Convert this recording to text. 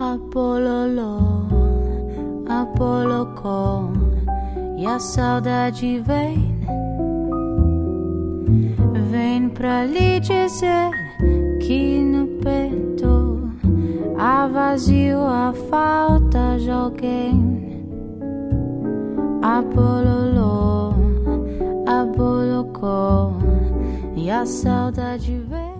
Apololó, Apolocó, e a saudade vem pra lhe dizer que no peito há vazio, a falta de alguém. Apololó, Apolocó, e a saudade vem.